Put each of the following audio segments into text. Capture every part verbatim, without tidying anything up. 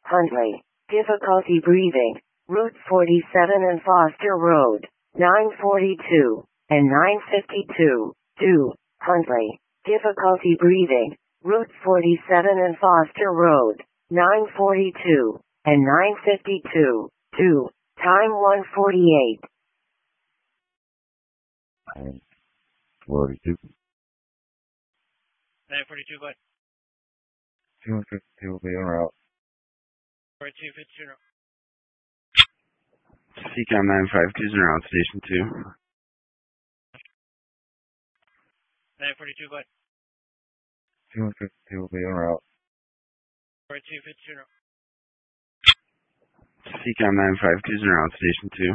Huntley. Difficulty breathing. Route forty-seven and Foster Road. nine forty-two and nine fifty-two. two. Huntley. Difficulty breathing. Route forty-seven and Foster Road. nine forty-two and nine fifty-two. two. Time one forty-eight. nine forty-two. nine forty-two, go ahead. two fifty-two will be en route. forty-two fifty-two. C COM nine five two is en route, Station two. nine forty-two, go ahead. two fifty-two will be en route. forty-two fifty-two. C COM nine five two is en route, Station two.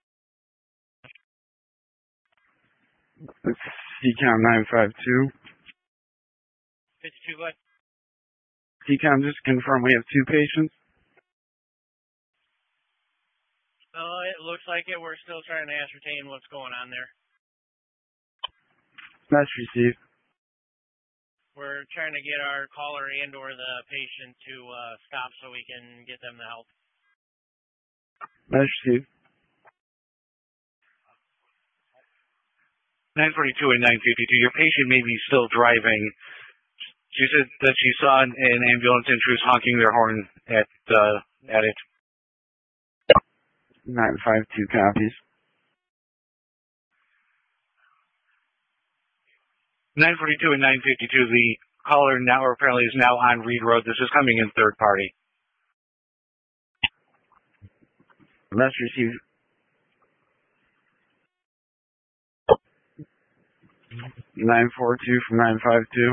C COM nine five two. fifty-two, go ahead. C COM, just confirm we have two patients. Uh, it looks like it. We're still trying to ascertain what's going on there. Message received. We're trying to get our caller and or the patient to uh, stop so we can get them the help. Message received. nine forty-two and nine fifty-two. Your patient may be still driving. She said that she saw an, an ambulance and she was honking their horn at uh, at it. nine five two copies. nine forty-two and nine fifty-two. The caller now apparently is now on Reed Road. This is coming in third party. Message received. nine four two from nine five two.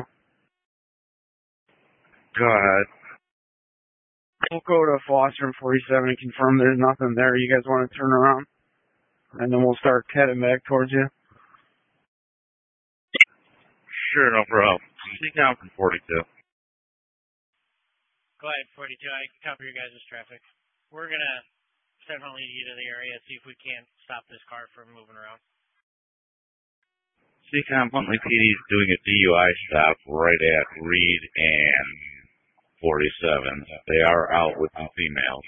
Go ahead. We'll go to Foster and forty-seven and confirm there's nothing there. You guys want to turn around? And then we'll start heading back towards you. Sure, no problem. C COM from forty-two. Go ahead, forty-two. I can cover your guys' traffic. We're going to definitely lead you to the area, see if we can't stop this car from moving around. C COM Huntley P D is doing a D U I stop right at Reed and forty-seven. They are out with the females.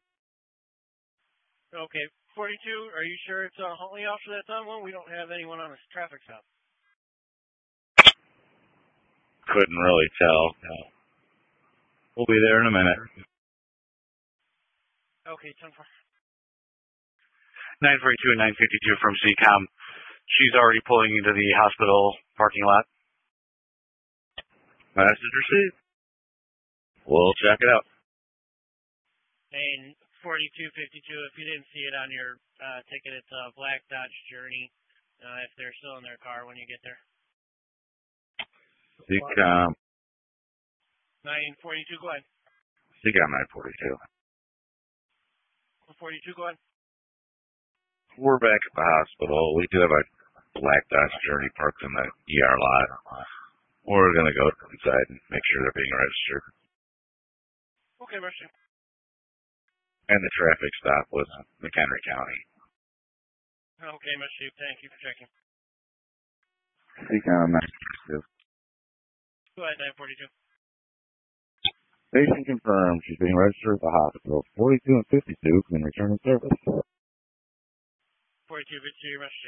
Okay, forty-two, are you sure it's a Huntley officer that's on one? We don't have anyone on a traffic stop. Couldn't really tell. We'll be there in a minute. Okay, ten four. nine forty-two and nine fifty-two from C COM. She's already pulling into the hospital parking lot. Message received. We'll check it out. And forty-two fifty-two, if you didn't see it on your uh, ticket, it's a black Dodge Journey, uh, if they're still in their car when you get there. C COM. nine forty-two, go ahead. C COM nine forty-two. forty-two, go ahead. We're back at the hospital. We do have a black Dodge Journey parked in the E R lot. We're going to go inside and make sure they're being registered. Okay, Rusty. And the traffic stop was McHenry County. Okay, Rusty. Thank you for checking. C COM nine forty-two. Go ahead, nine forty-two. Patient confirmed. She's being registered at the hospital. forty-two and fifty-two can return to service. forty-two fifty-two, Rusty.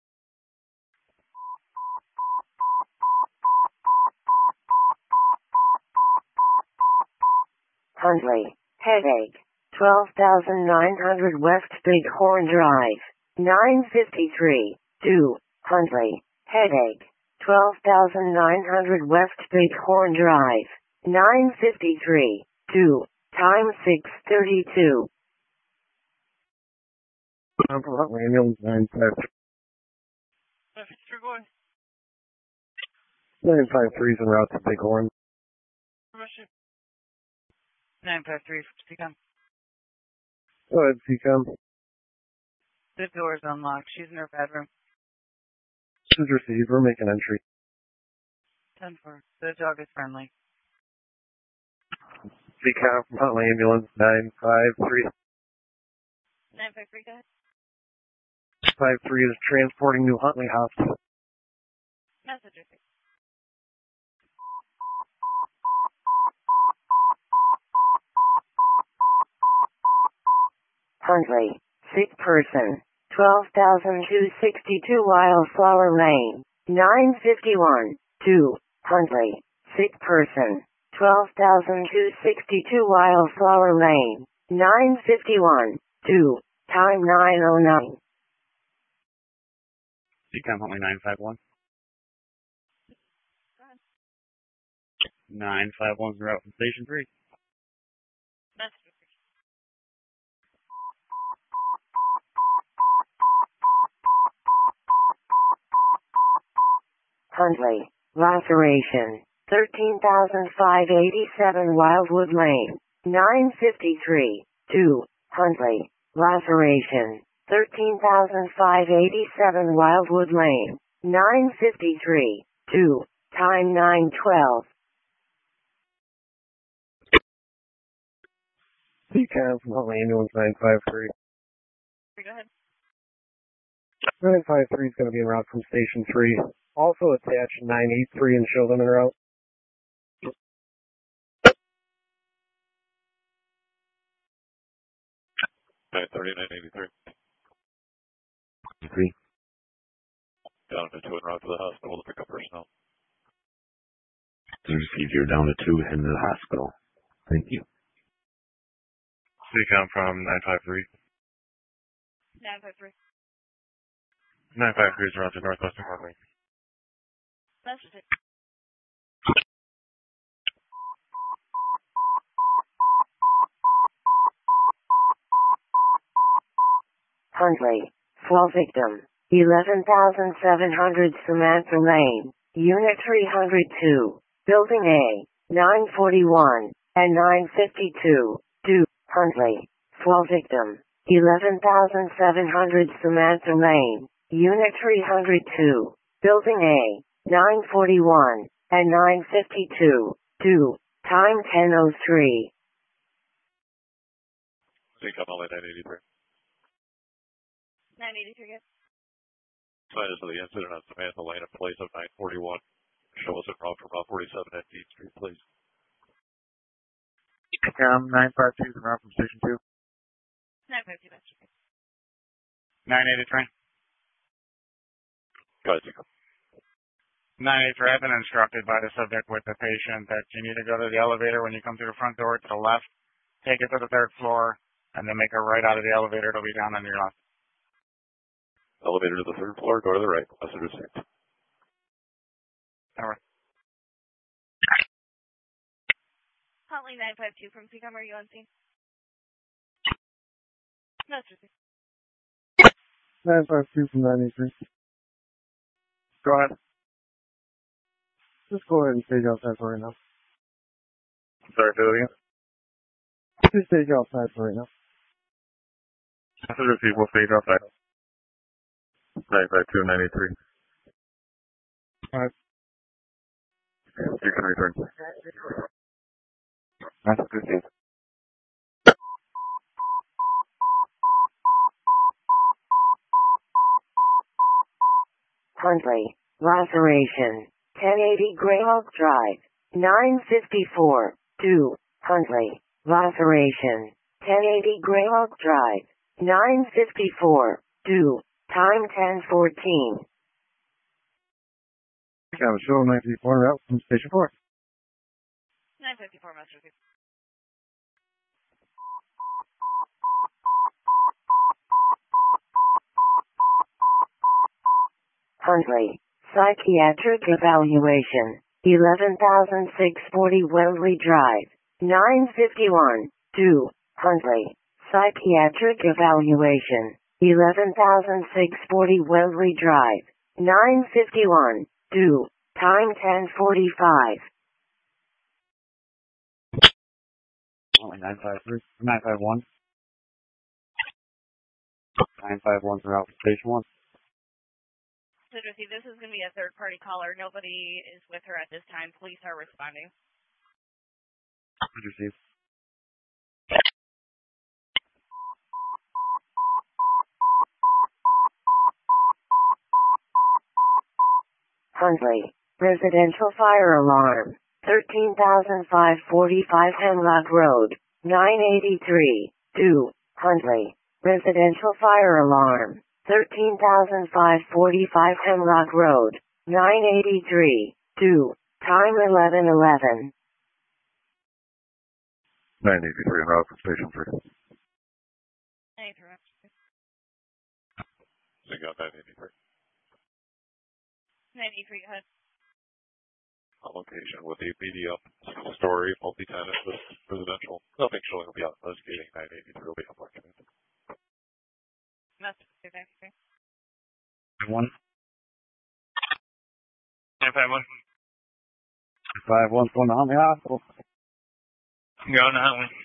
Huntley. Headache. twelve thousand nine hundred West Bighorn Drive. nine fifty-three. two. Huntley. Headache. twelve thousand nine hundred West Bighorn Drive. nine fifty-three. two. Time six thirty-two. Ambulance nine five three. fifty-three, go ahead. nine five three is en route to Bighorn. Rusty. nine five three, C COM. Go ahead, C COM. The door's unlocked. She's in her bedroom. This is received. We're making entry. ten four. The dog is friendly. C COM from Huntley Ambulance nine five three. nine five three, go ahead. five three is transporting to Huntley Hospital. Message received. Huntley. Sick person. twelve thousand two hundred sixty-two Wildflower Lane. nine fifty-one. two. Huntley. Sick person. twelve thousand two hundred sixty-two Wildflower Lane. nine fifty-one. two. Time nine oh nine. Decom Huntley nine five one. nine five one's route from Station three. Huntley. Laceration. thirteen thousand five hundred eighty-seven Wildwood Lane. nine fifty-three. two. Huntley. Laceration. thirteen thousand five hundred eighty-seven Wildwood Lane. nine fifty-three. two. Time nine twelve. Decom from Huntley Ambulance nine five three. Go ahead. nine five three is going to be en route from Station three. Also attached nine eight three and children en route. nine thirty, nine eighty-three. Three. Down to two en route to the hospital to pick up personnel. Receive you're down to two in the hospital. Thank you. Decom from nine five three. nine five three. nine five three is en route to Northwestern Parkway. That's just it. Huntley. Fall victim. eleven thousand seven hundred Samantha Lane. Unit three hundred two. Building A. nine forty-one and nine fifty-two. two. Huntley. Fall victim. eleven thousand seven hundred Samantha Lane. Unit three hundred two. Building A. nine forty-one and nine fifty-two. two. Time ten oh three. Decom only nine eighty-three. nine eighty-three, yes. Signs of the incident on Samantha Lane in place of nine forty-one. Show us en route from Route forty-seven at Dean Street, please. Decom nine five two is en route from Station two. nine five two, that's okay. nine eighty-three. Go ahead, Decom. nine eighty-three, I've been instructed by the subject with the patient that you need to go to the elevator when you come through the front door to the left, take it to the third floor, and then make a right out of the elevator. It'll be down on your left. Elevator to the third floor, go to the right. Message received. All right. Huntley nine five two from Decom, are you on scene? No, it's just it. nine five two from nine eight three. Go ahead. Just go ahead and stage outside for right now. Sorry, say that again. Just stage outside for right now. Message received. We'll stage outside. nine five two, nine eighty-three. All right. You can return. Message received. Huntley. Laceration. ten eighty Greyhawk Drive. nine fifty-four. two. Huntley. Laceration. ten eighty Greyhawk Drive. nine fifty-four. two. Time ten fourteen. Decom show nine fifty-four en route from Station four. nine fifty-four, Master Chief. Huntley. Psychiatric evaluation. eleven thousand six hundred forty Wembley Drive. nine fifty-one. two. Huntley. Psychiatric evaluation. eleven thousand six hundred forty Wembley Drive. nine fifty-one. two. Time ten forty-five. Only nine five three. nine five one. nine five one's en route from Station one. So, Josie, this is going to be a third-party caller. Nobody is with her at this time. Police are responding. Message received. Huntley. Residential fire alarm. thirteen thousand five hundred forty-five Hemlock Road. nine eighty-three. two. Huntley. Residential fire alarm. thirteen thousand five hundred forty-five Hemlock Road. nine eighty-three. two. Time eleven eleven. nine eighty-three en route from Station three. ninety-three. So you got nine eighty-three. ninety-three, go ahead. On location with a B D up, story, multi-tenant, with residential. Nothing showing will be out investigating. nine eighty-three will be up market. Message two ninety-three. One. nine five one. five one from the Huntley Hospital. Go on that one.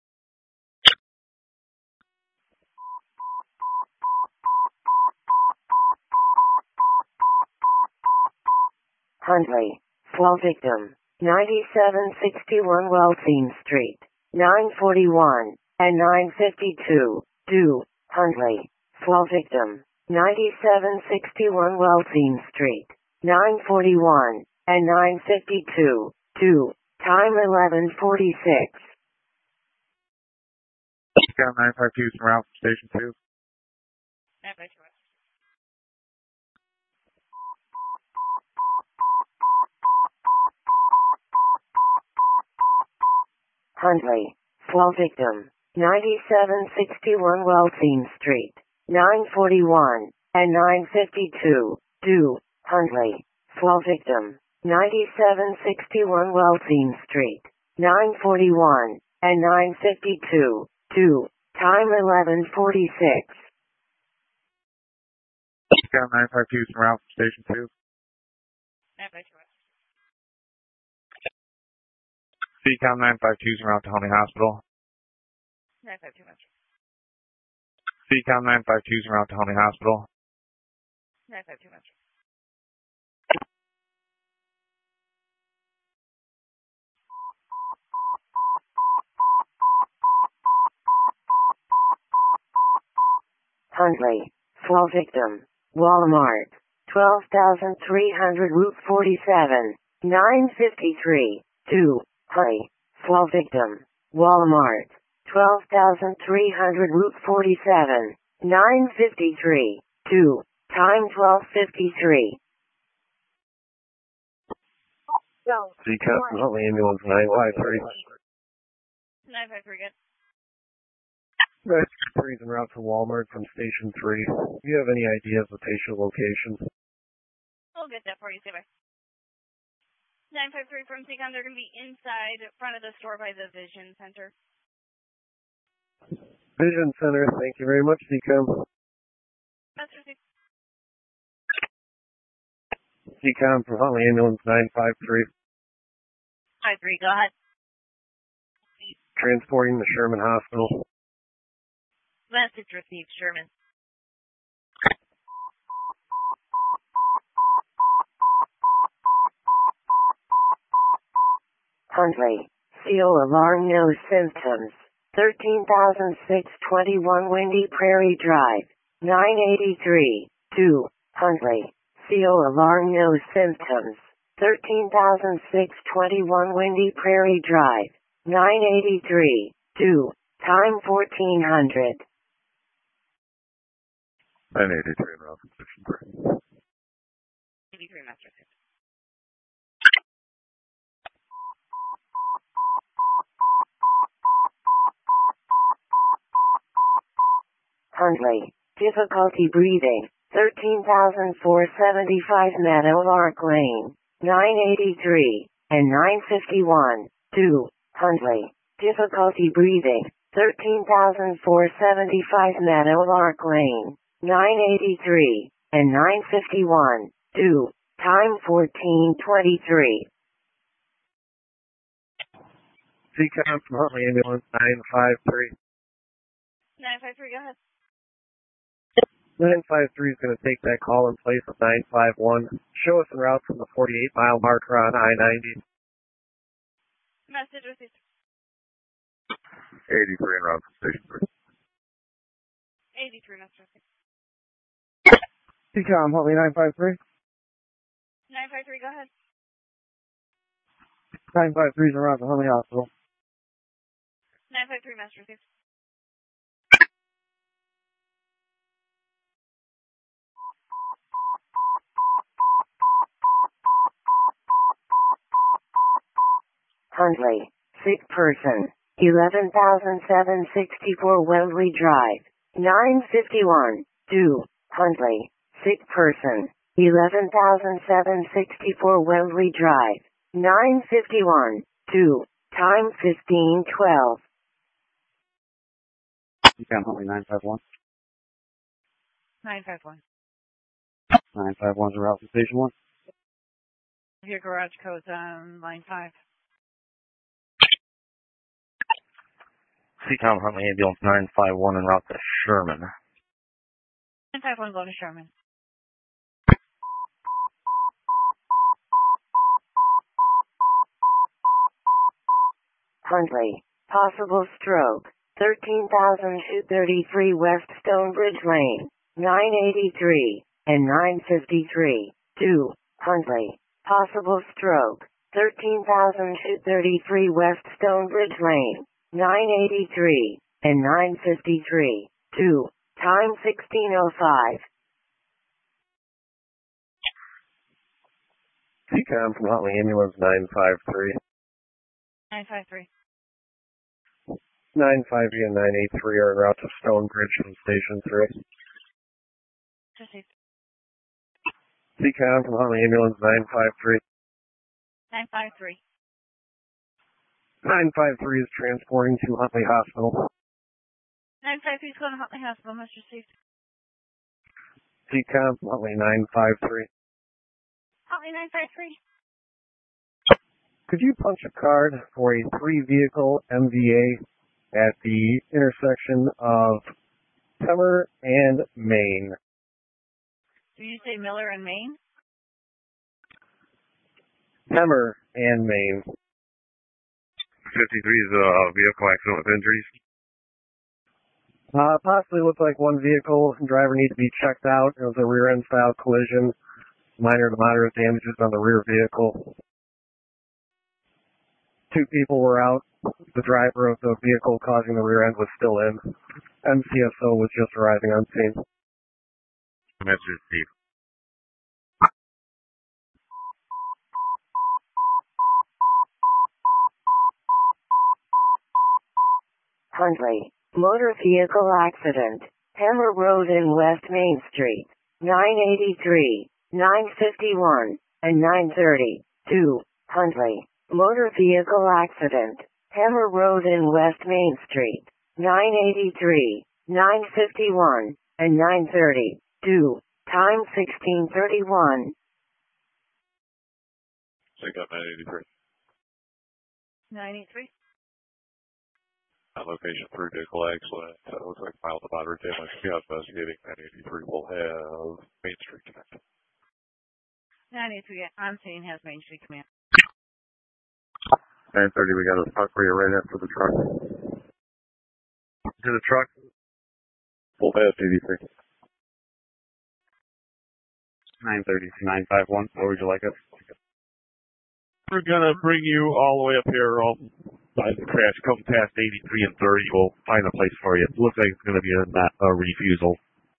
Huntley. Fall victim. ninety-seven sixty-one Weltine Street. nine forty-one and nine fifty-two. two. Huntley. Fall victim. ninety-seven sixty-one Weltine Street. nine forty-one and nine fifty-two. two. Time eleven forty-six. Got nine five two en route from Station two. nine five two. Huntley. Fall victim. ninety-seven sixty-one Weltine Street. nine forty-one and nine fifty-two. two. Huntley. Fall victim. ninety-seven sixty-one Weltine Street. nine forty-one and nine fifty-two. two. Time eleven forty-six. Got nine five two en route from Station two. nine five two. C COM nine five two en route to Huntley Hospital. nine five two. C COM nine five two en route to Huntley Hospital. nine five two. Huntley. Fall victim. Walmart. twelve thousand three hundred Route forty-seven. nine fifty-three. two. Huntley. Fall victim. Walmart. twelve thousand three hundred Route forty-seven. nine fifty-three. two. Time twelve fifty-three. C COM from Huntley Ambulance nine five three. nine five three, good. three en route from Walmart from Station three. Do you have any idea of the patient location? We'll get that for you, stay by. nine five three from C COM, they're going to be inside, front of the store by the Vision Center. Vision Center, thank you very much, C COM. That's received. C COM from Huntley Ambulance nine five three. five three, go ahead. Transporting to Sherman Hospital. Message received, Sherman. Huntley. Seal alarm, no symptoms. thirteen thousand six hundred twenty-one Windy Prairie Drive. nine eighty-three. two. Huntley. Seal alarm, no symptoms. thirteen thousand six hundred twenty-one Windy Prairie Drive. nine eighty-three. two. Time fourteen hundred. nine eighty-three en route from Station three. eighty-three, Master six. Huntley. Difficulty breathing. thirteen thousand four hundred seventy-five Meadow Lark Lane. nine eighty-three and nine fifty-one. two. Huntley. Difficulty breathing. thirteen thousand four hundred seventy-five Meadow Lark Lane. nine eighty-three and nine fifty-one. two. Time fourteen twenty-three. C COM from Huntley Ambulance nine five three. nine five three, go ahead. nine five three is going to take that call in place of nine five one. Show us en route from the forty-eight mile marker on I ninety. Message received. eighty-three en route from Station three. eighty-three, Master received. C COM Huntley nine five three. nine five three, go ahead. nine five three is en route to Huntley Hospital. nine five three, Master received. Huntley, sick person, eleven thousand seven hundred sixty-four Wellesley Drive, nine fifty-one, two, Huntley, sick person, eleven thousand seven hundred sixty-four Wellesley Drive, nine fifty-one, two, time fifteen twelve. Cam Huntley nine five one. nine five one. nine five one's a route to station one. Your garage code's on line five. C COM Huntley Ambulance nine five one en route to Sherman. nine five one, go to Sherman. Huntley, possible stroke, thirteen thousand two hundred thirty-three West Stonebridge Lane, nine eighty-three, and nine fifty-three, two, Huntley, possible stroke, thirteen thousand two hundred thirty-three West Stonebridge Lane, nine eighty-three, and nine fifty-three, two, time sixteen oh five. C COM from Huntley Ambulance nine five three. nine five three. nine five three and nine eight three are en route to Stonebridge from Station three. Proceed. C COM from Huntley Ambulance nine five three. nine five three. nine five three is transporting to Huntley Hospital. nine five three is going to Huntley Hospital. Must received. C COM from Huntley nine five three. Huntley nine five three. Could you punch a card for a three-vehicle M V A at the intersection of Hemmer and Main? Did you say Miller and Maine? Hemmer and Main. fifty-three is a vehicle accident with injuries. Uh, possibly looked like one vehicle. Driver needs to be checked out. It was a rear-end style collision. Minor to moderate damages on the rear vehicle. Two people were out. The driver of the vehicle causing the rear end was still in. M C S O was just arriving on scene. Message Steve. Huntley, motor vehicle accident, Hammer Road and West Main Street, nine eighty-three, nine fifty-one, and nine thirty, two, Huntley, motor vehicle accident, Hammer Road and West Main Street, nine eighty-three, nine fifty-one, and nine thirty, two, time sixteen thirty-one. Take up nine eighty-three. nine eighty-three. On location, three vehicle accident. Uh, looks like mild to moderate damage. We are investigating. nine eighty-three will have Main Street Connect. nine eighty-three, I'm saying has Main Street Command. nine thirty, we got a truck for you right after the truck. To the truck. Will have eighty-three. nine thirty, nine five one. Where would you like us? We're gonna bring you all the way up here, all by the crash. Come past eighty-three and thirty. We'll find a place for you. It looks like it's gonna be a, a refusal.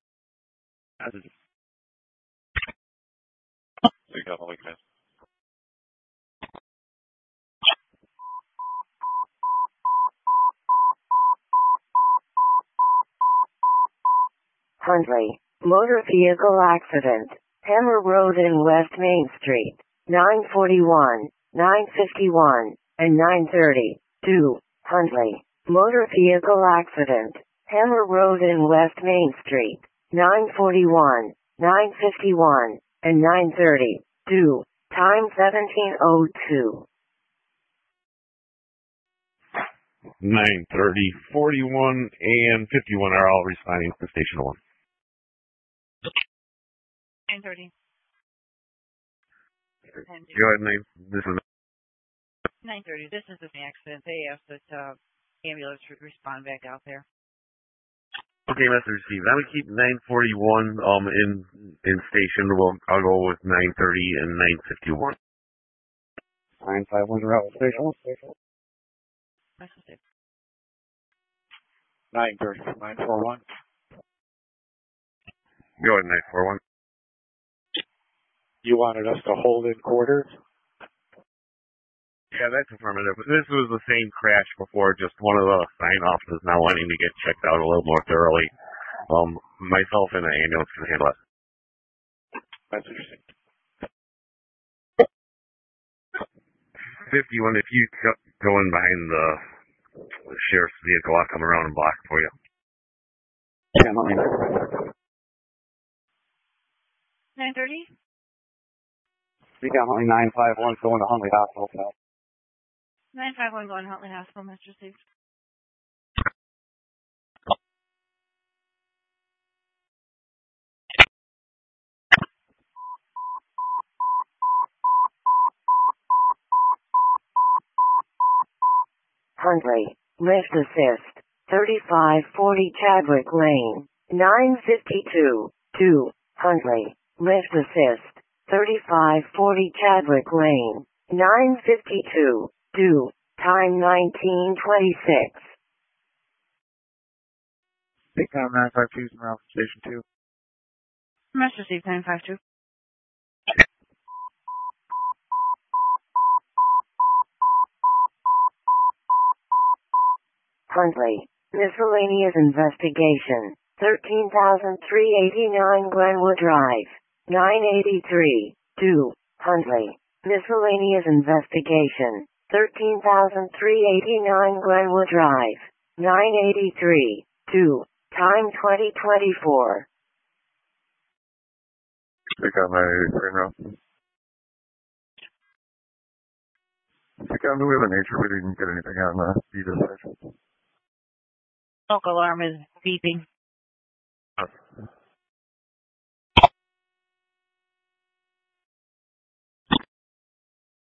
Take up only command. Huntley, motor vehicle accident, Hammer Road and West Main Street, nine forty-one, nine fifty-one, and nine thirty, two, Huntley, motor vehicle accident, Hammer Road and West Main Street, nine forty-one, nine fifty-one, and nine thirty, two, time seventeen oh two. nine thirty, forty-one, and fifty-one are all responding to Station one. nine thirty. Go ahead, name. This is nine thirty. This is an accident. They asked that uh, ambulance would respond back out there. okay. Message received. I'm gonna keep nine forty-one um in in station. We'll I'll go with nine thirty and nine fifty-one. nine five one route station. nine thirty from nine forty-one. Go ahead, nine four one. You wanted us to hold in quarters? Yeah, that's affirmative. This was the same crash before, just one of the sign-offs is now wanting to get checked out a little more thoroughly. Um, myself and the ambulance can handle it. That's interesting. fifty-one, if you go in behind the, the sheriff's vehicle, I'll come around and block it for you. Yeah, let me know. nine thirty? Speak out Huntley nine five one, going to Huntley Hospital. nine five one going Huntley Hospital, Mister Steve. Huntley, lift assist, thirty-five forty Chadwick Lane, nine fifty-two, two, Huntley, lift assist, thirty-five forty Chadwick Lane, nine fifty-two, two, time nineteen twenty-six. Big Tom nine five two is around Station two. Mister Steve nine five two. Huntley, miscellaneous investigation, thirteen thousand three hundred eighty-nine Glenwood Drive, nine eighty-three, two, Huntley, miscellaneous investigation, thirteen thousand three hundred eighty-nine Glenwood Drive, nine eighty-three, two, time twenty twenty-four. Pick up nine eighty-three now. Pick up, do we have a nature? We didn't get anything on the uh, session. Smoke alarm is beeping.